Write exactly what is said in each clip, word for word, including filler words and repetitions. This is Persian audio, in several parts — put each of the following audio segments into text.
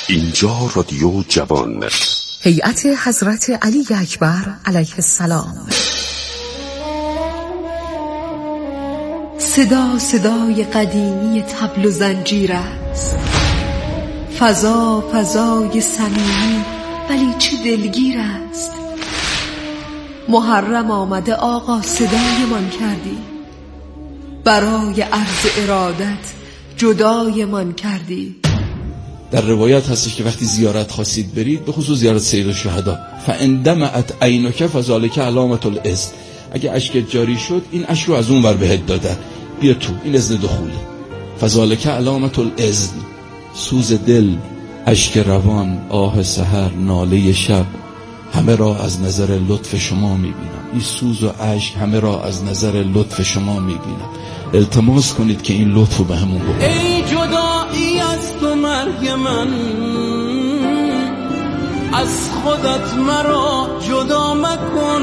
اینجا رادیو جوان، هیئت حضرت علی اکبر علیه السلام. صدا صدای قدیمی طبل و زنجیر است، فضا فضای صمیمی ولی چه دلگیر است. محرم آمده آقا صدایمان کردی، برای عرض ارادت جدایمان کردی. در روایت هستش که وقتی زیارت خواستید برید، به خصوص زیارت سید الشهدا، فاندمعت عینک فذلک علامة الاذن، اگه اشکت جاری شد این اشک رو از اون ور بهت دادن، بیا تو، این اذن دخوله. فذلک علامة الاذن، سوز دل، اشک روان، آه سحر، ناله شب، همه را از نظر لطف شما میبینم. این سوز و اشک همه را از نظر لطف شما میبینم. التماس کنید که این لطف رو به همون بکنید. ای جدایی از تو مرگ من، از خودت مرا جدا مکن.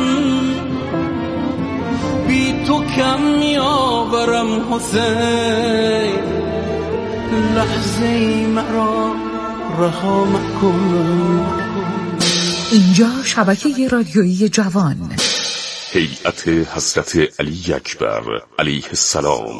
بی تو کم میآورم حسین، لحظه ای مرا رها مکن. اینجا شبکه رادیویی جوان، هیئت حضرت علی اکبر علیه السلام.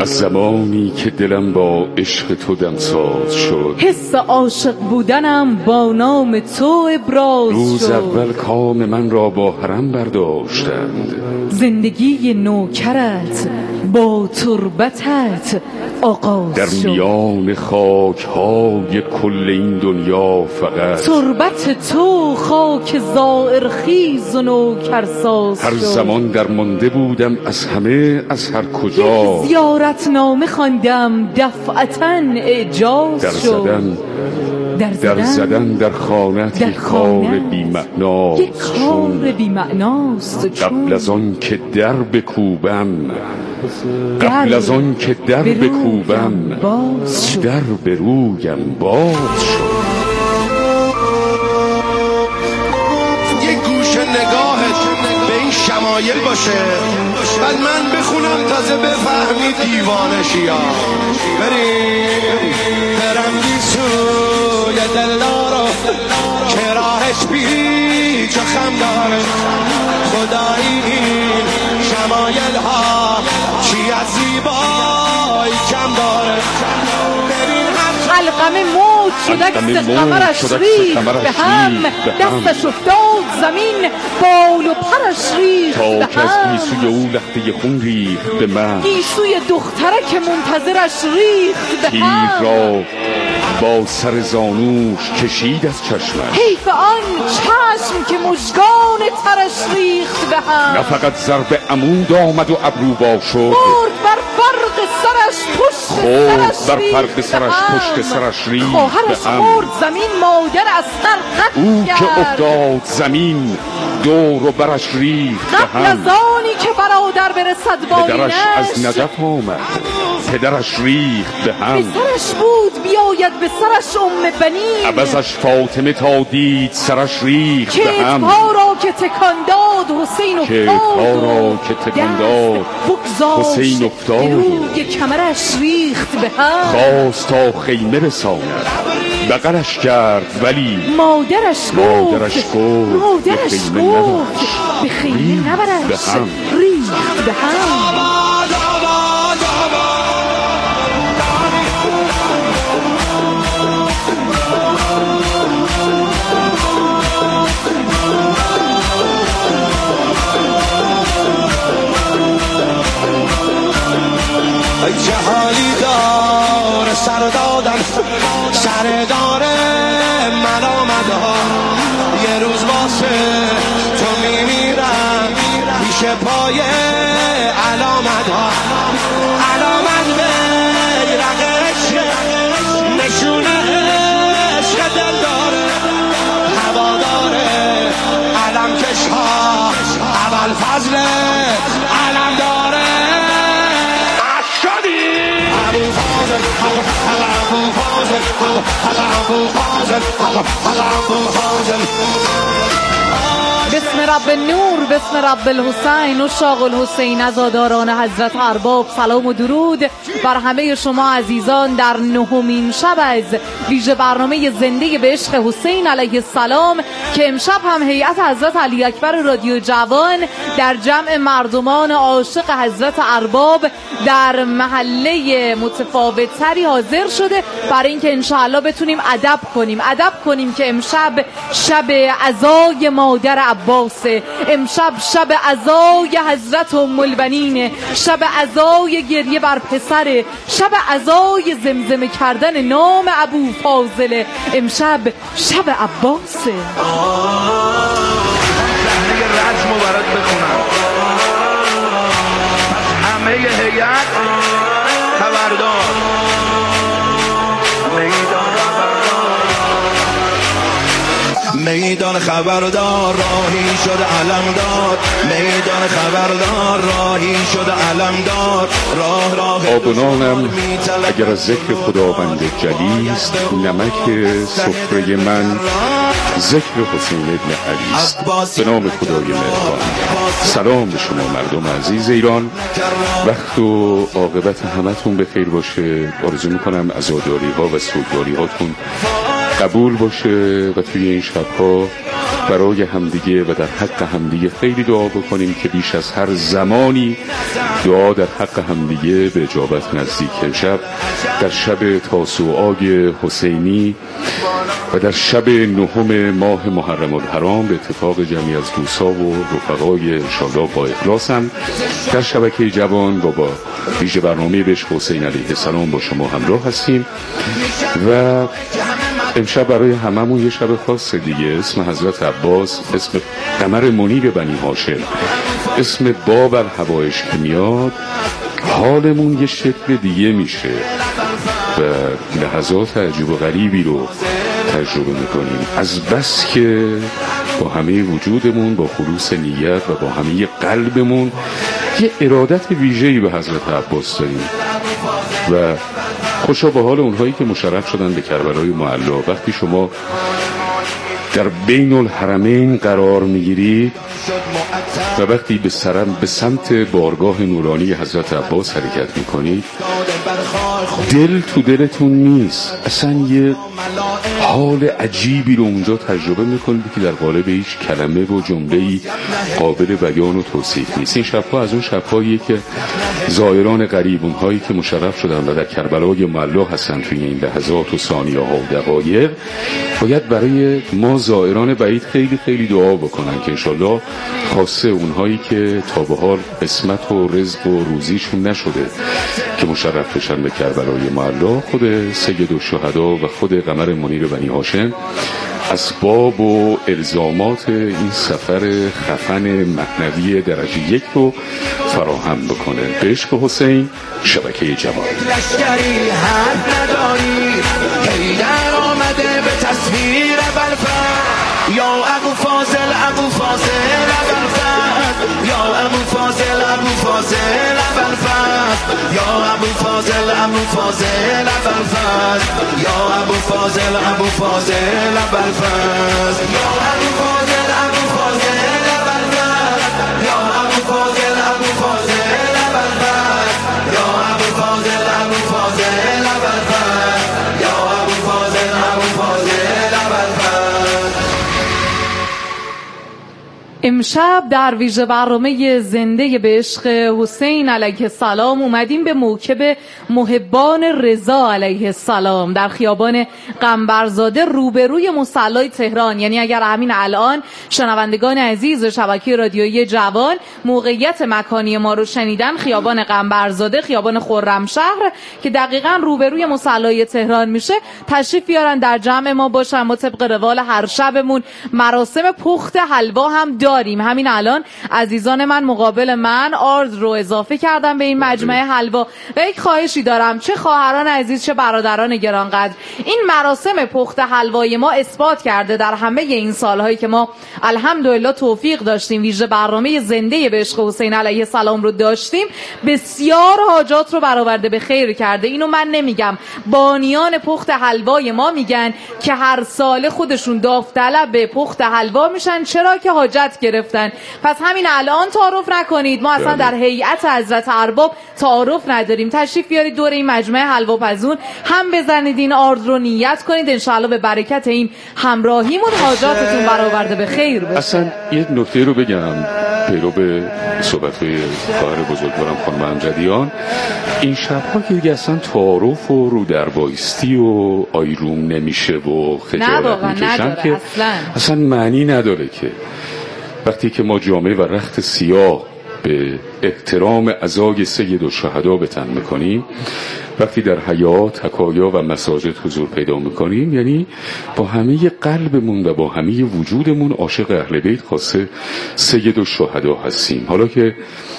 از زمانی که دلم با عشق تو دمساز شد، حس عاشق بودنم با نام تو ابراز روز شد. اول کام من را با حرم برداشتند، زندگی نوکرت با تربتت آغاز در شد. میان خاک های کل این دنیا فقط تربت تو خاک زائر خیز و نوکرساز هر شد. زمان در مانده بودم از همه، از هر کجا یک زیارت نامه خواندم دفعتاً اعجاز در شد. زدن در در زدن در خانت در یک کار خانه‌ات بی‌معناست. یک کار بی‌معناست چون قبل از آن که در بکوبم در قبل از آن که در به رویم بکوبم باز شد. در به رویم باز شد. یک گوشه نگاهت به این شمایل باشه، بعد من بخونم تازه بفهمی دیوانه شیا. بریم برم سوی دلدارو که راهش پیچ و خم داره، خدایی این شمایل ها چی از زیبایی کم داره. ببین علقمه موج شد عکس قمرش ریخت به هم، دستش افتاد زمین بال و پرش ریخت تا به که از هم. گیسوی او لخته خون ریخت به من، گیسوی دختره که منتظرش ریخت به تیر هم. را با سر زانوش کشید از چشمش، حیف آن چشم که مژگان ترش ریخت به هم. نه فقط ضرب عمود آمد و ابروبا شد، خورد بر فرق سرش پشت خورد سرش بر ریخت فرق به سرش هم. پشت سرش ریخت خواهرش به هم. خورد زمین مادر از سر قطع او که کرد. افتاد زمین دور و برش ریخت به قبل از هم. آنی که برادر برسد با پدرش از اینش، نجف آمد، پدرش ریخت به به هم. سرش بود بیاید به سرش ام بنین. عوضش فاطمه تا دید سرش ریخت به هم. کتفها را که تکان داد حسین افتاد، کتفها را که تکان داد بگذاشت حسین افتاد. به روی کمرش ریخت به هم. خواست تا خیمه رساند، بغلش کرد ولی مادرش گفت مادرش گفت مادرش به خیمه گفت نبرش. به خیمه ریخت نبرش به هم. ریخت به هم. ای چه حالی داره سر دادن، سر داره ملامت ها. یه روز واسه تو میمیرم پیش پای علامت ها. علامت بیرق عشق، نشونه عشق دل داره، هوا داره علم کش ها، اول فضل علم داره. بسم رب نور، بسم رب الحسین، اشاق الحسین، عزاداران حضرت ارباب، سلام و درود بر همه شما عزیزان در نهمین شب از ویژه برنامه زنده به عشق حسین علیه السلام که امشب هم هیئت حضرت علی اکبر رادیو جوان در جمع مردمان عاشق حضرت ارباب در محله متفاوت‌تری حاضر شده برای اینکه انشاءالله بتونیم ادب کنیم ادب کنیم که امشب شب عزای مادر عباسه، امشب شب عزای حضرت ام البنین، شب عزای گریه بر پسر، شب عزای زمزمه کردن نام ابو فاضله، امشب شب عباسه. صحنه رسم رو برات بخونم. همه هیئت خبردار، میدان خبردار راهی شده علم داد، میدان خبردار راهی شده علم داد. راه راه آبونانم اگر از ذکر خداوند جلیست، نمک سفره من ذکر حسین ابن علی است. به نام خدای مهربان، سلام به شما مردم عزیز ایران. وقت و عاقبت همتون بخیر باشه. آرزو میکنم عزاداری ها و سوگواری هاتون قبول باشه و توی این شبها برای همدیگه و در حق همدیگه خیلی دعا بکنیم که بیش از هر زمانی دعا در حق همدیگه به اجابت نزدیک. شب در شب تاسوعای حسینی و در شب نهم ماه محرم الحرام به اتفاق جمعی از دوستا و رفقای انشاءالله با اخلاص هم در شبکه جوان و با ویژه برنامه بهشت حسین علیه السلام با شما همراه هستیم و امشب برای هممون یه شب خاص دیگه. اسم حضرت عباس، اسم قمر منیر بنی هاشم، اسم باب الحوائج که میاد حالمون یه شکل دیگه میشه و لحظات عجیب و غریبی رو تجربه میکنیم از بس که با همه وجودمون، با خلوص نیت و با همه قلبمون یه ارادت ویژه‌ای به حضرت عباس داریم و خوشا به حال اونهایی که مشرف شدن به کربلای معلا. وقتی شما در بین الحرمین قرار میگیرید و وقتی به سرم به سمت بارگاه نورانی حضرت عباس حرکت میکنید، دل تو دلتون نیست، اصلا یه حال عجیبی رو اونجا تجربه میکنید که در قالب هیچ کلمه و جمله‌ای قابل بیان و توصیف نیست. این شبها از اون شبهاییه که زائران غریب، اونهایی که مشرف شدن و در کربلای معلا هستن توی این لحظات و ثانیه ها و دقایق، باید برای ما زائران بعید خیلی خیلی دعا بکنن که انشالله خاصه اونهایی که تا به حال قسمت و رزق و روزیشون نشده که مشرف بشن به کربلای معلا، خود سید الشهدا و خود قمر منیر بنی هاشم اسباب و الزامات این سفر خفن معنوی درجه یک رو فراهم بکنه. به عشق حسین، شبکه جوان. لشکری حد نداری حیدر آمده به تصویر بلفر، یا ابو فاضل ابو فاضل ابوالفضل، یا ابو فاضل ابو فاضل ابوالفضل، یا ابو فاضل ابو فاضل ابوالفضل، یا ابو فاضل ابو فاضل ابوالفضل، یا ابو فاضل ابو فاضل ابوالفضل، یا ابو فاضل ابو فاضل ابوالفضل، یا ابو فاضل ابو فاضل ابوالفضل، یا ابو فاضل ابو فاضل ابوالفضل. امشب در ویژه برنامه زنده به عشق حسین علیه السلام اومدیم به موکب محبان رضا علیه السلام در خیابان قنبرزاده روبروی مصلی تهران. یعنی اگر همین الان شنوندگان عزیز شبکه رادیویی جوان موقعیت مکانی ما رو شنیدن، خیابان قنبرزاده، خیابان خرمشهر که دقیقاً روبروی مصلی تهران میشه، تشریف بیارن در جمع ما باشن. ما طبق روال هر شبمون مراسم پخت حلوا هم داریم. همین الان عزیزان من مقابل من آرد رو اضافه کردم به این مجمع حلوا و یک خواهشی دارم، چه خواهران عزیز چه برادران گرانقدر، این مراسم پخت حلوای ما اثبات کرده در همه این سالهایی که ما الحمدلله توفیق داشتیم ویژه برنامه زنده به عشق حسین علیه السلام رو داشتیم، بسیار حاجات رو برآورده به خیر کرده. اینو من نمیگم، بانیان پخت حلوای ما میگن که هر سال خودشون داوطلب پخت حلوا میشن، چرا که حاجت گرفتن. پس همین الان تعارف نکنید، ما اصلا در هیئت حضرت ارباب تعارف نداریم. تشریف بیارید دور این مجمع حلوا پزون هم بزنید، این آرد رو نیت کنید، انشاءالله به برکت این همراهیمون حاجاتتون برآورده به خیر بشه. اصلا یه نکته رو بگم پیرو به صحبت‌های خواهر بزرگوارم خانم امجدیان، این شب‌ها که دیگه اصلا تعارف و رو در بایستی و آیروم نمیشه و خجالت میکشن که اصلا. اصلا معنی نداره که وقتی که ما جامعه و رخت سیاه به احترام عزای سید الشهدا بتن میکنیم، وقتی در حیات، حکایا و مساجد حضور پیدا میکنیم، یعنی با همه قلبمون و با همه وجودمون عاشق اهل بیت خاصه سید الشهدا هستیم. حالا که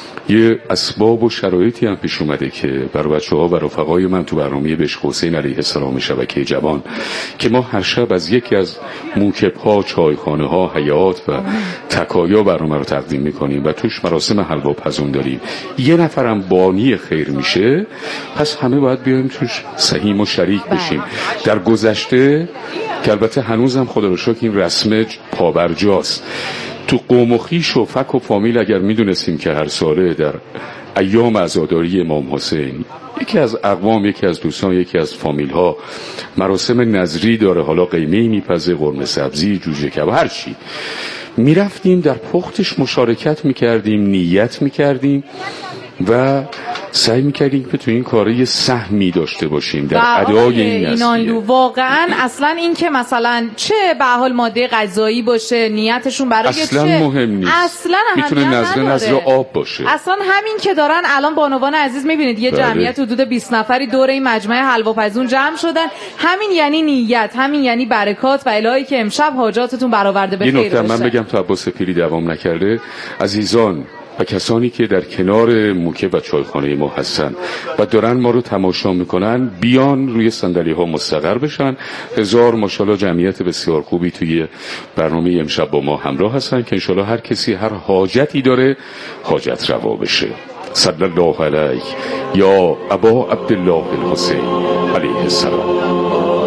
یه اسباب و شرایطی هم پیش اومده که برای بچه‌ها و رفقای من تو برنامه به عشق حسین علیه السلام شبکه جوان که ما هر شب از یکی از موکب‌ها، چایخانه‌ها، حیات و تکایا برنامه رو تقدیم می‌کنیم و توش مراسم حلوا پزون داریم، یه نفرم بانی خیر میشه، پس همه باید بیایم توش سهیم و شریک بشیم. در گذشته که البته هنوزم خدا رو شکر این رسم پابرجاست، تو قوم و خویش و فک و فامیل اگر میدونستیم که هر ساله در ایام عزاداری امام حسین یکی از اقوام، یکی از دوستان، یکی از فامیل ها مراسم نظری داره، حالا قیمه‌ای میپزه، قرمه سبزی، جوجه کباب، هر چی. میرفتیم در پختش مشارکت میکردیم، نیت میکردیم و سعی میکردیم که تو این کاره یه سهمی داشته باشیم در ادای این نظریه. واقعا اصلا این که مثلا چه به حال ماده غذایی باشه، نیتشون برای اصلا چه مهم نیست، اصلا میتونه نظر نظر آب باشه. اصلا همین که دارن الان بانوان عزیز میبینید یه بله. جمعیت حدود بیست نفری دور این مجمع حلواپزون جمع شدن، همین یعنی نیت، همین یعنی برکات و الهی که امشب حاجاتتون برآورده به خیر باشه. یه نکته من بگم تا عباس پیری دوام نکرده، عزیزان و کسانی که در کنار موکب و چایخانه ما هستن و دارن ما رو تماشا میکنن بیان روی صندلی ها مستقر بشن. هزار ماشاءالله جمعیت بسیار خوبی توی برنامه امشب با ما همراه هستن که انشالله هر کسی هر حاجتی داره حاجت روا بشه. صلی الله علیه یا ابا عبدالله الحسین علیه السلام.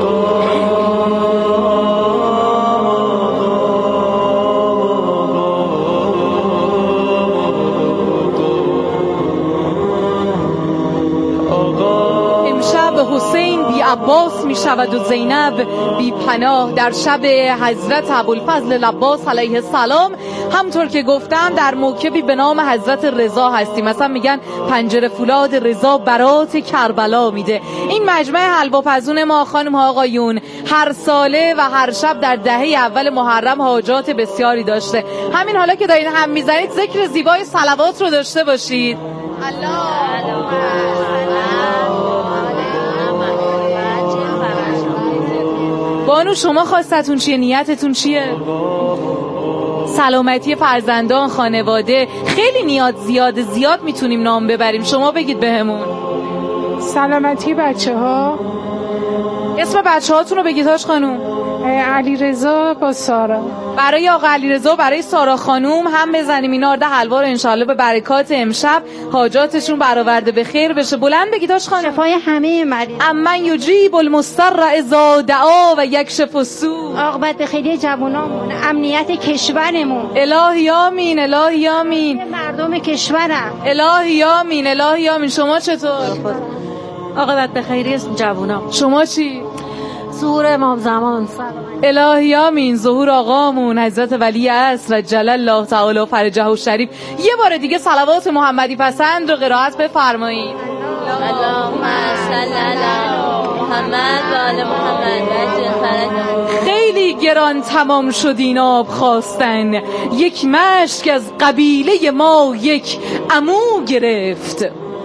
حسین بی عباس می شود و زینب بی پناه. در شب حضرت ابوالفضل العباس علیه السلام همطور که گفتم در موکبی به نام حضرت رضا هستیم. مثلا میگن پنجره فولاد رضا برات کربلا میده. این مجمع حلواپزون ما خانم ها آقایون هر ساله و هر شب در دهه اول محرم حاجات بسیاری داشته. همین حالا که دارین هم میزنید ذکر زیبای صلوات رو داشته باشید. بانو شما خواستتون چیه؟ نیتتون چیه؟ سلامتی فرزندان، خانواده، خیلی نیات زیاد زیاد میتونیم نام ببریم، شما بگید بهمون. سلامتی بچه ها. اسم بچه هاتون رو بگید هاش خانوم. علی رضا با سارا. برای آقا علی رضا و برای سارا خانوم هم بزنیم این آرد حلوا رو انشالله به برکات امشب حاجاتشون برآورده به خیر بشه. بلند بگید هاش خانوم. شفای همه مریض. امن یجیب المضطر اذا دعا و یکشف السوء. عاقبت به خیلی جوانامون، امنیت کشورمون. الهی آمین، الهی آمین. مردم کشورم. الهی آمین، الهی آمین. شما چطور؟ عاقبت به خیلی جوانام. شما چی؟ ظهور امام زمان. الهی آمین. ظهور آقامون حضرت ولی عصر جل الله تعالی فرجه و شریف. یه بار دیگه صلوات محمدی پسند رو قرائت بفرمایید. اللهم صل علی محمد و آل محمد و عجل. خیلی گران تمام شد این آب خواستن، یک مشک از قبیله ما یک عمو گرفت.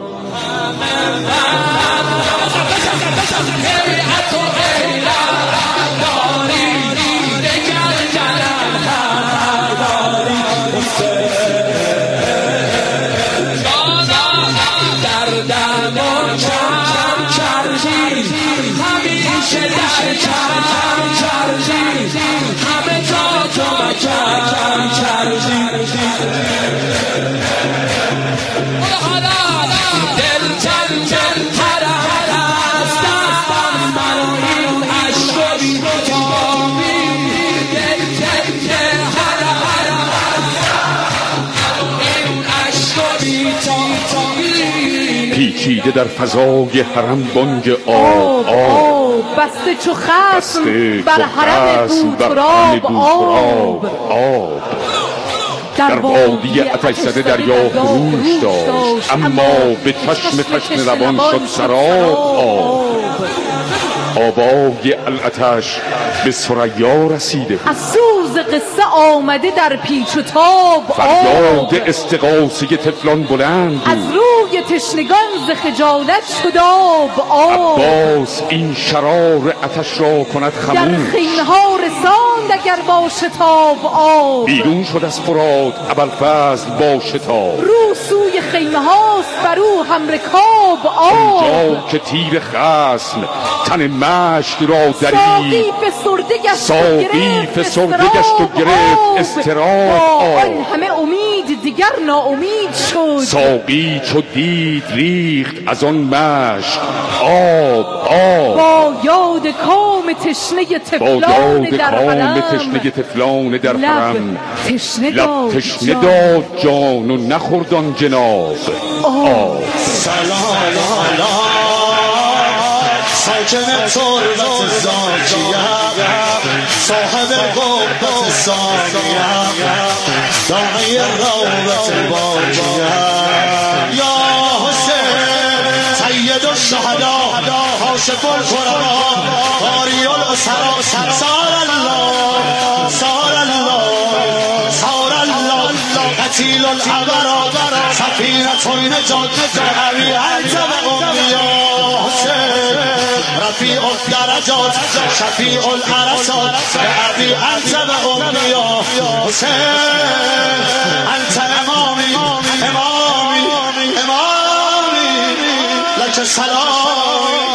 پیچیده در فضای حرم بانگ آب آب بسته چو خصم بر حرم بوتراب آب آب در وادی آتش زده دریا خروش داشت، اما به چشم تشنه روان شد سراب آب. آبای العطش به ثریا رسیده بود، از سوز قصه آمده در پیچ و تاب فریاد استغاثه طفلان بلند بود، از روی تشنگان ز خجالت شد آب آب. عباس این شرار آتش را کند خموش، در خیمه ها رساند اگر با شتاب آب. بیرون شد از فرات ابوالفضل با شتاب، رو سوی خیمه هاست بر او هم رکاب آب. آنجا که تیر خصم تن مشک را درید، ساقی فسرده گشت ساقی فسرده گشت و گرفت اضطراب آب. آن همه امید دیگر ناامید شد، ساقی چو دید ریخت از آن مشک آب آب. با یاد کام تشنه تفلان در حرم، تشنه تفلان در حرم تشنه لب تشنه داد جان و نخورد آن جناب آب. سلام ساکن تربت زاکیه صاحب قوت ثانیه داعی رابط باجیه یا حسین سید الشهدا حاشف القربا قاری الاسرا سار الله سار الله سار الله قتیل العبرا سفینة نجات ابی انت و امی یا حسین رفیع الدرجات شفیع العرصات ابی انت و امی یا حسین انت امامی امامی امامی لک سلام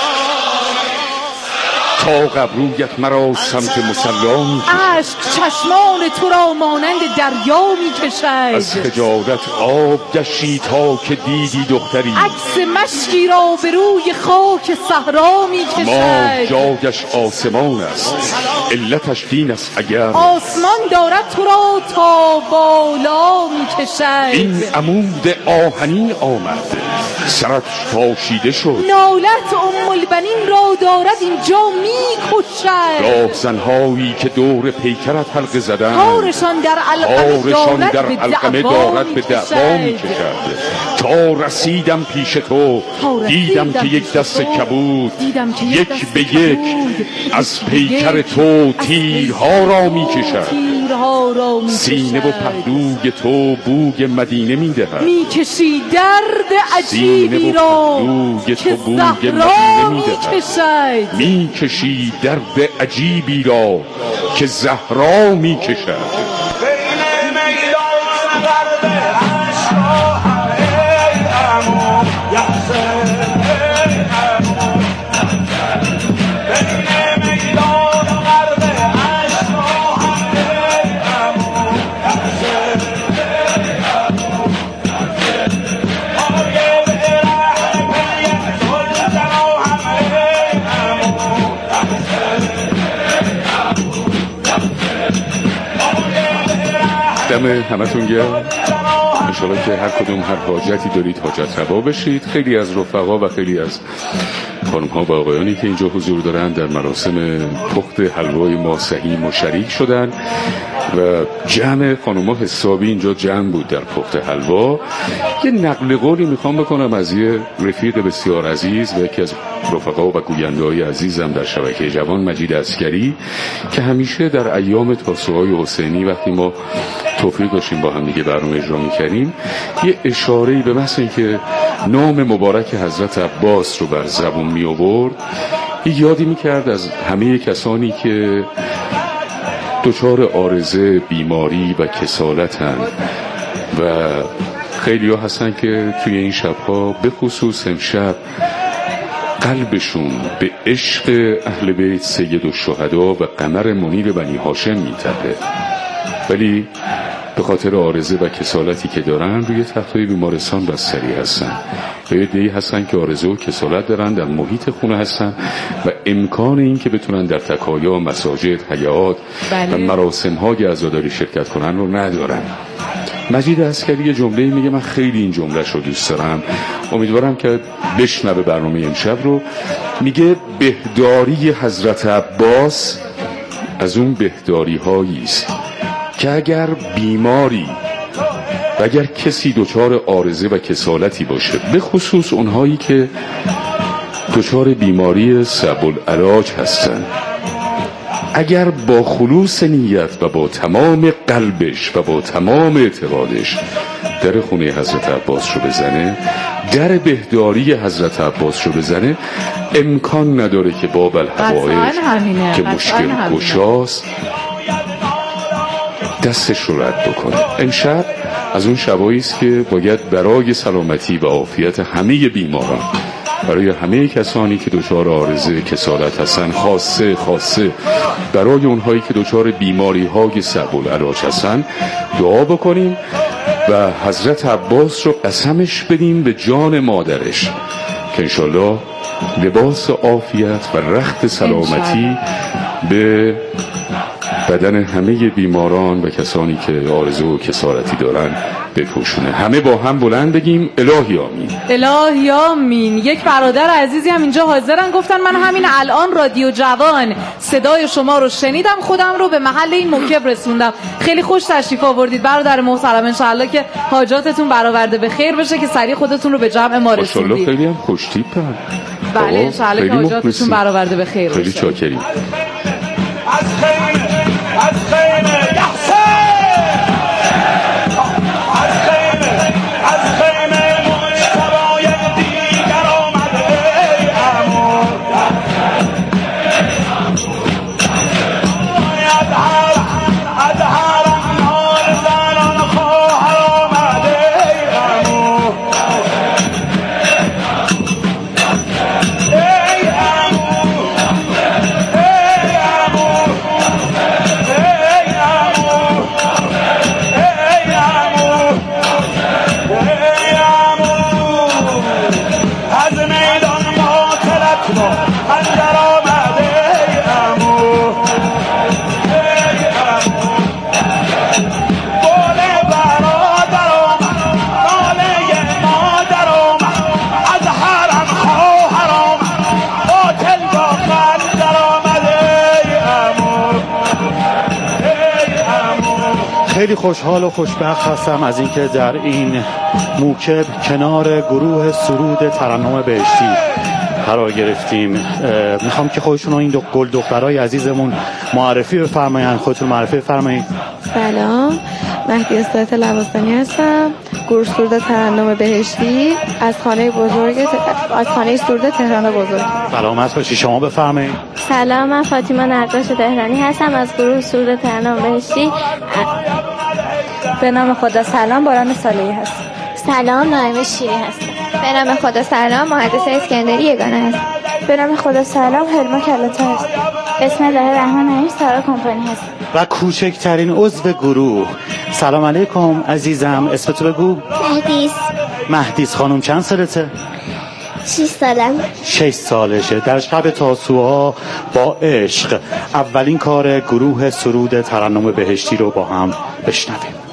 تا قبرویت مرا سمت مسلا می کشد، عشق چشمان تو را مانند دریا می کشد. از خجالت آب گشتی تا که دیدی دختری، عکس مشکی را به روی خاک صحرا می ما کشد. جاگش آسمان است علتش دین است اگر آسمان دارد تو را تا بالا می کشد. این عمود آهنین آمد سرت پاشیده شد، نالت ام البنین را دارد اینجا می کشد. راه زنهایی که دور پیکرت حلقه زدن کارشان در کارشان در علقمه علقمه دارد به دعوا می کشد. تا رسیدم پیش تو دیدم که یک دست کبود یک به یک از پیکر تو تیرها را می کشد. سینه و پهلوی تو بوی مدینه می دهد، می کشی درد عجیبی را که زهرا می کشد. می کشی درد عجیبی را که زهرا می کشد. دم همتون گرم. انشاءالله که هر کدوم هر حاجتی دارید حاجت روا بشید. خیلی از رفقا و خیلی از خانم ها و آقایانی که اینجا حضور دارن در مراسم پخت حلوای ما سهیم و شریک شدن و جمع خانم ها حسابی اینجا جمع بود در پخت حلوا. یه نقل قولی میخوام بکنم از یه رفیق بسیار عزیز و یکی از رفقا و گوینده های عزیزم در شبکه جوان، مجید عسکری، که همیشه در ایام تاسوعای حسینی وقتی ما توفیق داشتیم با هم دیگه برنامه اجرا می‌کردیم یه اشاره‌ای به مثل این که نام مبارک حضرت عباس رو بر زبون می آورد، یه یادی می‌کرد از همه کسانی که دچار عارضه، بیماری و کسالتن و خیلی ها هستن که توی این شب‌ها به خصوص امشب قلبشون به عشق اهل بیت سید الشهدا و قمر منیر بنی هاشم می‌تپه، ولی به خاطر عارضه و کسالتی که دارن روی تختای بیمارستان بستری هستن و یه عده‌ای هستن که عارضه و کسالت دارن، در محیط خونه هستن و امکان این که بتونن در تکایا، مساجد، حیات بله. و مراسم‌های عزاداری شرکت کنن رو ندارن. مجید عسکری یه جمله میگه، من خیلی این جمله‌ش رو دوست دارم، امیدوارم که بشنوه برنامه امشب رو. میگه بهداری حضرت عباس از اون بهداری هایی است که اگر بیماری و اگر کسی دچار عارضه و کسالتی باشه، به خصوص اونهایی که دچار بیماری صعب العلاج هستن، اگر با خلوص نیت و با تمام قلبش و با تمام اعتقادش در خونه حضرت عباس رو بزنه، در بهداری حضرت عباس رو بزنه، امکان نداره که باب الحوائج که مشکل گشاست دستش رو رد بکنه. امشب از اون شبایی است که باید برای سلامتی و عافیت همه بیماران، برای همه کسانی که دچار عارضه کسالت هستن، خاصه خاصه برای اونهایی که دچار بیماری های صعب العلاج هستن دعا بکنیم و حضرت عباس رو قسمش بدیم به جان مادرش که انشالله لباس عافیت و رخت سلامتی به بدن همه بیماران و کسانی که آرزو و کسارتی دارن بپوشونه. همه با هم بلند بگیم الهی آمین. الهی آمین. یک برادر عزیزی هم اینجا حاضرن، گفتن من همین الان رادیو جوان صدای شما رو شنیدم، خودم رو به محل این موکب رسوندم. خیلی خوش تشریف آوردید برادر محترم، ان شاء الله که حاجاتتون برآورده به خیر بشه، که سریع خودتون رو به جمع ما رسوندید. ماشاءالله خیلی هم خوش تیپن. بله ان شاء الله که حاجاتتون برآورده به خیر بشه. خیلی چاکریم. خیلی خوشحال و خوشبخت هستم از اینکه در این موکب کنار گروه سرود ترنم بهشتی قرار گرفتیم. میخوام که خودشون این دو گل دخترای عزیزمون معرفی بفرمایید. خودتون معرفی بفرمایید. سلام، مهدی استاد لواسانی هستم، گروه سرود ترنم بهشتی از خانه بزرگ از خانه سرود تهران بزرگ. سلامت باشی. شما بفرمایید. سلام، من فاطمه نقاش تهرانی هستم از گروه سرود ترنم بهشتی. به نام خدا سلام، باران صالحی هستم. سلام، نایم شیری هستم. به نام خدا سلام، مهندس اسکندری یگانه هستم. به نام خدا سلام، حلما کلاته هستم. بسم الله الرحمن الرحیم، سارا کمپانی هستم. و کوچکترین عضو گروه. سلام علیکم عزیزم، اسمتو بگو. مهدیس. مهدیس خانم چند سالته؟ شش سالم. شش سالشه. در شب تاسوعا با عشق اولین کار گروه سرود ترنم بهشتی رو با هم بشنویم.